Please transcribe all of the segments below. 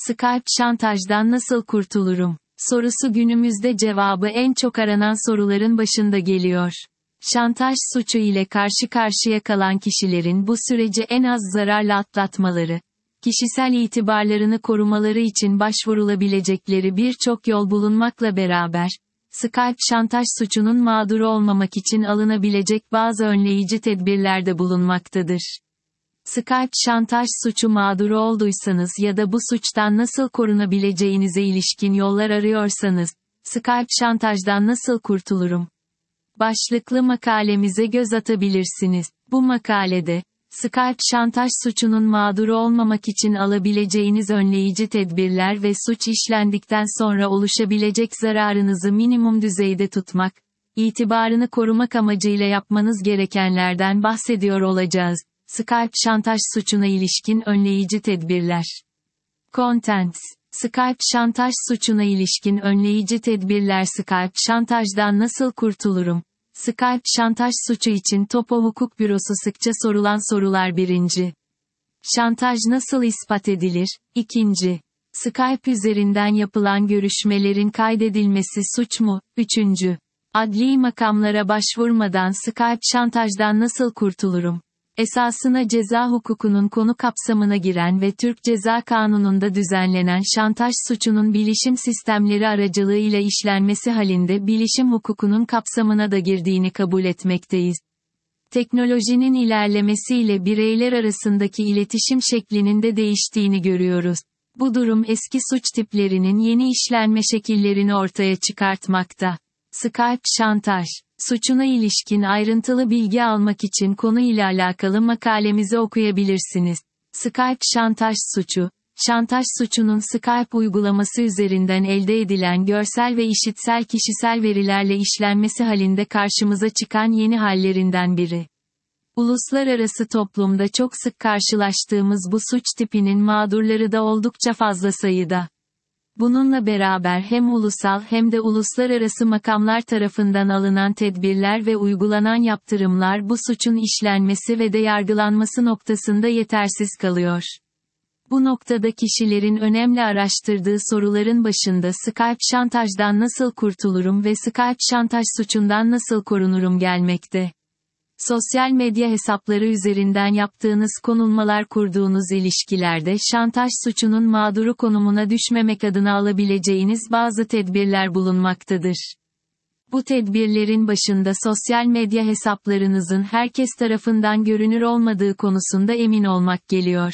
Skype şantajdan nasıl kurtulurum? Sorusu günümüzde cevabı en çok aranan soruların başında geliyor. Şantaj suçu ile karşı karşıya kalan kişilerin bu süreci en az zararla atlatmaları, kişisel itibarlarını korumaları için başvurulabilecekleri birçok yol bulunmakla beraber, Skype şantaj suçunun mağduru olmamak için alınabilecek bazı önleyici tedbirler de bulunmaktadır. Skype şantaj suçu mağduru olduysanız ya da bu suçtan nasıl korunabileceğinize ilişkin yollar arıyorsanız, Skype şantajdan nasıl kurtulurum? Başlıklı makalemize göz atabilirsiniz. Bu makalede, Skype şantaj suçunun mağduru olmamak için alabileceğiniz önleyici tedbirler ve suç işlendikten sonra oluşabilecek zararınızı minimum düzeyde tutmak, itibarını korumak amacıyla yapmanız gerekenlerden bahsediyor olacağız. Skype şantaj suçuna ilişkin önleyici tedbirler. Contents: Skype şantaj suçuna ilişkin önleyici tedbirler. Skype şantajdan nasıl kurtulurum? Skype şantaj suçu için Topo Hukuk Bürosu sıkça sorulan sorular. 1. Şantaj nasıl ispat edilir? 2. Skype üzerinden yapılan görüşmelerin kaydedilmesi suç mu? 3. Adli makamlara başvurmadan Skype şantajdan nasıl kurtulurum? Esasına ceza hukukunun konu kapsamına giren ve Türk Ceza Kanunu'nda düzenlenen şantaj suçunun bilişim sistemleri aracılığıyla işlenmesi halinde bilişim hukukunun kapsamına da girdiğini kabul etmekteyiz. Teknolojinin ilerlemesiyle bireyler arasındaki iletişim şeklinin de değiştiğini görüyoruz. Bu durum eski suç tiplerinin yeni işlenme şekillerini ortaya çıkartmakta. Skype şantaj suçuna ilişkin ayrıntılı bilgi almak için konuyla alakalı makalemizi okuyabilirsiniz. Skype şantaj suçu, şantaj suçunun Skype uygulaması üzerinden elde edilen görsel ve işitsel kişisel verilerle işlenmesi halinde karşımıza çıkan yeni hallerinden biri. Uluslararası toplumda çok sık karşılaştığımız bu suç tipinin mağdurları da oldukça fazla sayıda. Bununla beraber hem ulusal hem de uluslararası makamlar tarafından alınan tedbirler ve uygulanan yaptırımlar bu suçun işlenmesi ve de yargılanması noktasında yetersiz kalıyor. Bu noktada kişilerin önemli araştırdığı soruların başında Skype şantajdan nasıl kurtulurum ve Skype şantaj suçundan nasıl korunurum gelmekte. Sosyal medya hesapları üzerinden yaptığınız konulmalar, kurduğunuz ilişkilerde şantaj suçunun mağduru konumuna düşmemek adına alabileceğiniz bazı tedbirler bulunmaktadır. Bu tedbirlerin başında sosyal medya hesaplarınızın herkes tarafından görünür olmadığı konusunda emin olmak geliyor.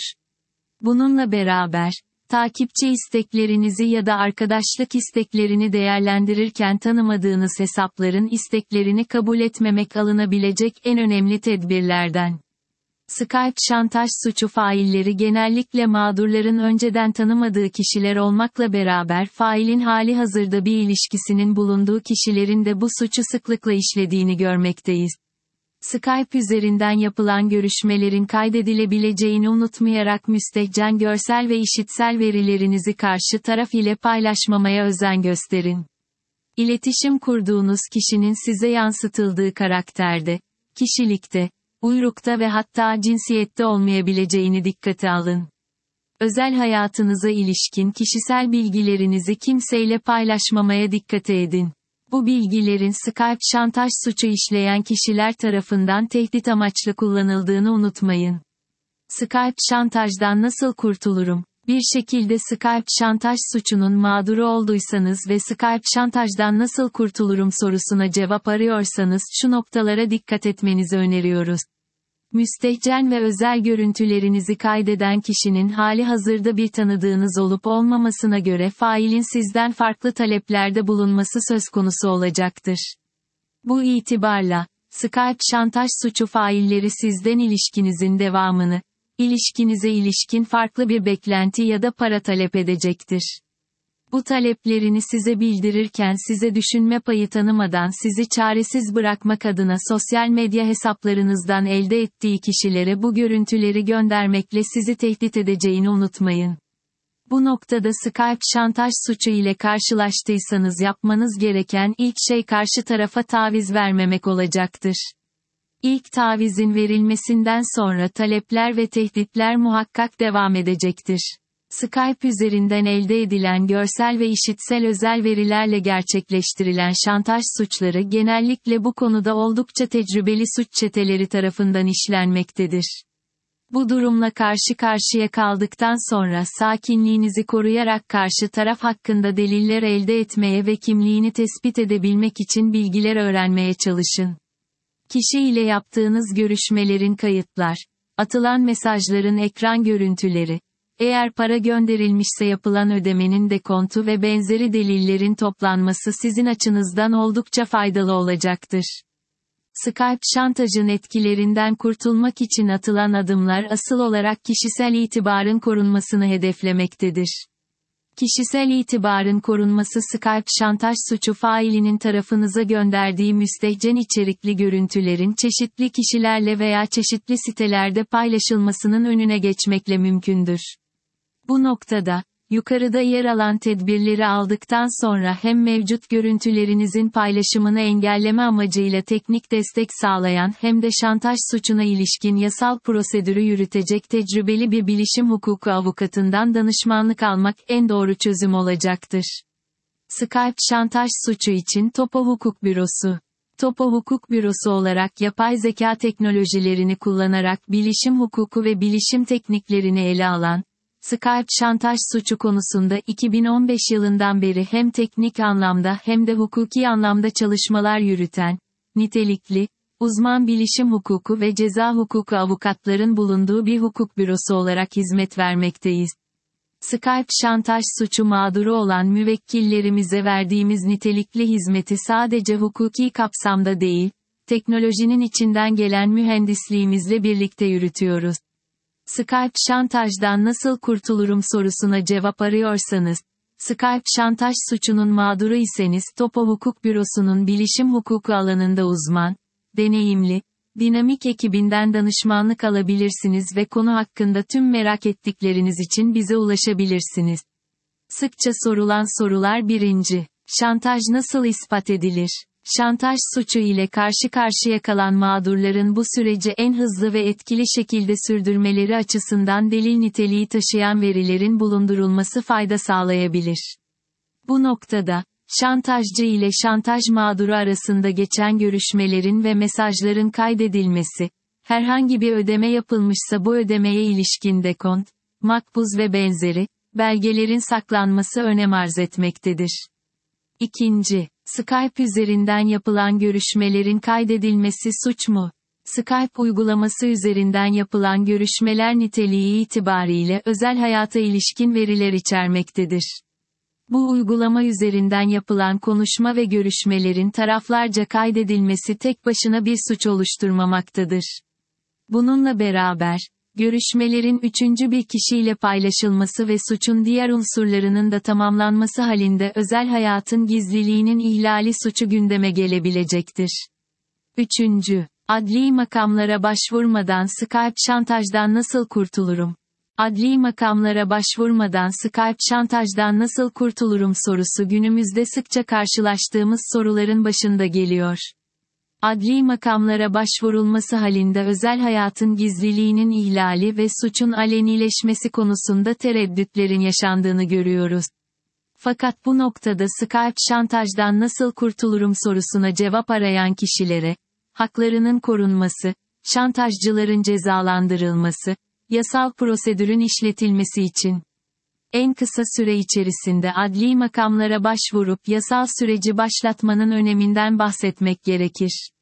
Bununla beraber, takipçi isteklerinizi ya da arkadaşlık isteklerini değerlendirirken tanımadığınız hesapların isteklerini kabul etmemek alınabilecek en önemli tedbirlerden. Skype şantaj suçu failleri genellikle mağdurların önceden tanımadığı kişiler olmakla beraber failin hali hazırda bir ilişkisinin bulunduğu kişilerin de bu suçu sıklıkla işlediğini görmekteyiz. Skype üzerinden yapılan görüşmelerin kaydedilebileceğini unutmayarak müstehcen görsel ve işitsel verilerinizi karşı taraf ile paylaşmamaya özen gösterin. İletişim kurduğunuz kişinin size yansıtıldığı karakterde, kişilikte, uyrukta ve hatta cinsiyette olmayabileceğini dikkate alın. Özel hayatınıza ilişkin kişisel bilgilerinizi kimseyle paylaşmamaya dikkat edin. Bu bilgilerin Skype şantaj suçu işleyen kişiler tarafından tehdit amaçlı kullanıldığını unutmayın. Skype şantajdan nasıl kurtulurum? Bir şekilde Skype şantaj suçunun mağduru olduysanız ve Skype şantajdan nasıl kurtulurum sorusuna cevap arıyorsanız şu noktalara dikkat etmenizi öneriyoruz. Müstehcen ve özel görüntülerinizi kaydeden kişinin hali hazırda bir tanıdığınız olup olmamasına göre failin sizden farklı taleplerde bulunması söz konusu olacaktır. Bu itibarla, Skype şantaj suçu failleri sizden ilişkinizin devamını, ilişkinize ilişkin farklı bir beklenti ya da para talep edecektir. Bu taleplerini size bildirirken size düşünme payı tanımadan sizi çaresiz bırakmak adına sosyal medya hesaplarınızdan elde ettiği kişilere bu görüntüleri göndermekle sizi tehdit edeceğini unutmayın. Bu noktada Skype şantaj suçu ile karşılaştıysanız yapmanız gereken ilk şey karşı tarafa taviz vermemek olacaktır. İlk tavizin verilmesinden sonra talepler ve tehditler muhakkak devam edecektir. Skype üzerinden elde edilen görsel ve işitsel özel verilerle gerçekleştirilen şantaj suçları genellikle bu konuda oldukça tecrübeli suç çeteleri tarafından işlenmektedir. Bu durumla karşı karşıya kaldıktan sonra sakinliğinizi koruyarak karşı taraf hakkında deliller elde etmeye ve kimliğini tespit edebilmek için bilgiler öğrenmeye çalışın. Kişi ile yaptığınız görüşmelerin kayıtlar, atılan mesajların ekran görüntüleri, eğer para gönderilmişse yapılan ödemenin dekontu ve benzeri delillerin toplanması sizin açınızdan oldukça faydalı olacaktır. Skype şantajın etkilerinden kurtulmak için atılan adımlar asıl olarak kişisel itibarın korunmasını hedeflemektedir. Kişisel itibarın korunması Skype şantaj suçu failinin tarafınıza gönderdiği müstehcen içerikli görüntülerin çeşitli kişilerle veya çeşitli sitelerde paylaşılmasının önüne geçmekle mümkündür. Bu noktada, yukarıda yer alan tedbirleri aldıktan sonra hem mevcut görüntülerinizin paylaşımını engelleme amacıyla teknik destek sağlayan hem de şantaj suçuna ilişkin yasal prosedürü yürütecek tecrübeli bir bilişim hukuku avukatından danışmanlık almak en doğru çözüm olacaktır. Skype şantaj suçu için Topo Hukuk Bürosu. Topo Hukuk Bürosu olarak yapay zeka teknolojilerini kullanarak bilişim hukuku ve bilişim tekniklerini ele alan, Skype şantaj suçu konusunda 2015 yılından beri hem teknik anlamda hem de hukuki anlamda çalışmalar yürüten, nitelikli, uzman bilişim hukuku ve ceza hukuku avukatların bulunduğu bir hukuk bürosu olarak hizmet vermekteyiz. Skype şantaj suçu mağduru olan müvekkillerimize verdiğimiz nitelikli hizmeti sadece hukuki kapsamda değil, teknolojinin içinden gelen mühendisliğimizle birlikte yürütüyoruz. Skype şantajdan nasıl kurtulurum sorusuna cevap arıyorsanız, Skype şantaj suçunun mağduru iseniz Topo Hukuk Bürosu'nun bilişim hukuku alanında uzman, deneyimli, dinamik ekibinden danışmanlık alabilirsiniz ve konu hakkında tüm merak ettikleriniz için bize ulaşabilirsiniz. Sıkça sorulan sorular 1. Şantaj nasıl ispat edilir? Şantaj suçu ile karşı karşıya kalan mağdurların bu süreci en hızlı ve etkili şekilde sürdürmeleri açısından delil niteliği taşıyan verilerin bulundurulması fayda sağlayabilir. Bu noktada, şantajcı ile şantaj mağduru arasında geçen görüşmelerin ve mesajların kaydedilmesi, herhangi bir ödeme yapılmışsa bu ödemeye ilişkin dekont, makbuz ve benzeri, belgelerin saklanması önem arz etmektedir. 2. Skype üzerinden yapılan görüşmelerin kaydedilmesi suç mu? Skype uygulaması üzerinden yapılan görüşmeler niteliği itibariyle özel hayata ilişkin veriler içermektedir. Bu uygulama üzerinden yapılan konuşma ve görüşmelerin taraflarca kaydedilmesi tek başına bir suç oluşturmamaktadır. Bununla beraber, görüşmelerin üçüncü bir kişiyle paylaşılması ve suçun diğer unsurlarının da tamamlanması halinde özel hayatın gizliliğinin ihlali suçu gündeme gelebilecektir. 3. Adli makamlara başvurmadan Skype şantajdan nasıl kurtulurum? Adli makamlara başvurmadan Skype şantajdan nasıl kurtulurum sorusu günümüzde sıkça karşılaştığımız soruların başında geliyor. Adli makamlara başvurulması halinde özel hayatın gizliliğinin ihlali ve suçun alenileşmesi konusunda tereddütlerin yaşandığını görüyoruz. Fakat bu noktada Skype şantajdan nasıl kurtulurum sorusuna cevap arayan kişilere, haklarının korunması, şantajcıların cezalandırılması, yasal prosedürün işletilmesi için en kısa süre içerisinde adli makamlara başvurup yasal süreci başlatmanın öneminden bahsetmek gerekir.